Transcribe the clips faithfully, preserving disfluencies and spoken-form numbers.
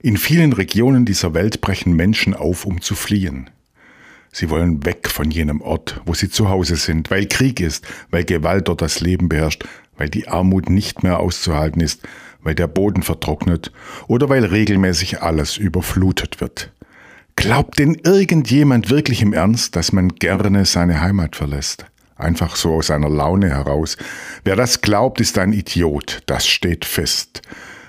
In vielen Regionen dieser Welt brechen Menschen auf, um zu fliehen. Sie wollen weg von jenem Ort, wo sie zu Hause sind, weil Krieg ist, weil Gewalt dort das Leben beherrscht, weil die Armut nicht mehr auszuhalten ist, weil der Boden vertrocknet oder weil regelmäßig alles überflutet wird. Glaubt denn irgendjemand wirklich im Ernst, dass man gerne seine Heimat verlässt? Einfach so aus einer Laune heraus. Wer das glaubt, ist ein Idiot, das steht fest.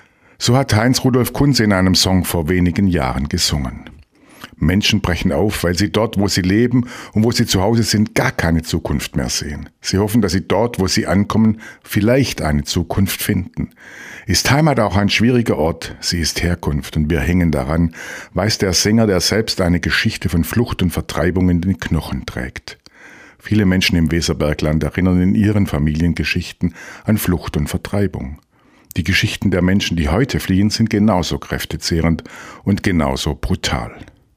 So hat Heinz Rudolf Kunze in einem Song vor wenigen Jahren gesungen. Menschen brechen auf, weil sie dort, wo sie leben und wo sie zu Hause sind, gar keine Zukunft mehr sehen. Sie hoffen, dass sie dort, wo sie ankommen, vielleicht eine Zukunft finden. Ist Heimat auch ein schwieriger Ort? Sie ist Herkunft und wir hängen daran, weiß der Sänger, der selbst eine Geschichte von Flucht und Vertreibung in den Knochen trägt. Viele Menschen im Weserbergland erinnern in ihren Familiengeschichten an Flucht und Vertreibung. Die Geschichten der Menschen, die heute fliehen, sind genauso kräftezehrend und genauso brutal.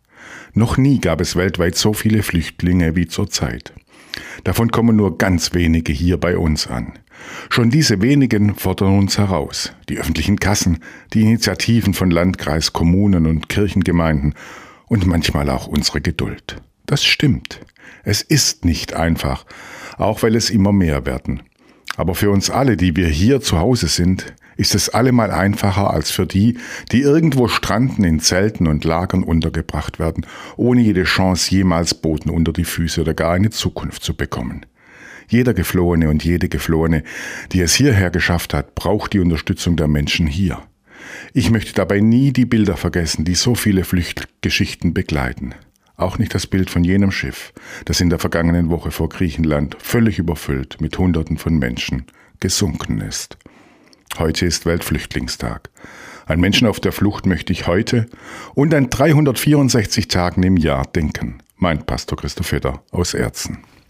Noch nie gab es weltweit so viele Flüchtlinge wie zurzeit. Davon kommen nur ganz wenige hier bei uns an. Schon diese wenigen fordern uns heraus. Die öffentlichen Kassen, die Initiativen von Landkreis, Kommunen und Kirchengemeinden und manchmal auch unsere Geduld. Das stimmt. Es ist nicht einfach, auch weil es immer mehr werden. Aber für uns alle, die wir hier zu Hause sind, ist es allemal einfacher als für die, die irgendwo stranden, in Zelten und Lagern untergebracht werden, ohne jede Chance, jemals Boden unter die Füße oder gar eine Zukunft zu bekommen. Jeder Geflohene und jede Geflohene, die es hierher geschafft hat, braucht die Unterstützung der Menschen hier. Ich möchte dabei nie die Bilder vergessen, die so viele Fluchtgeschichten begleiten. Auch nicht das Bild von jenem Schiff, das in der vergangenen Woche vor Griechenland völlig überfüllt mit Hunderten von Menschen gesunken ist. Heute ist Weltflüchtlingstag. An Menschen auf der Flucht möchte ich heute und an dreihundertvierundsechzig Tagen im Jahr denken. Mein Pastor Christoph Feder aus Erzen.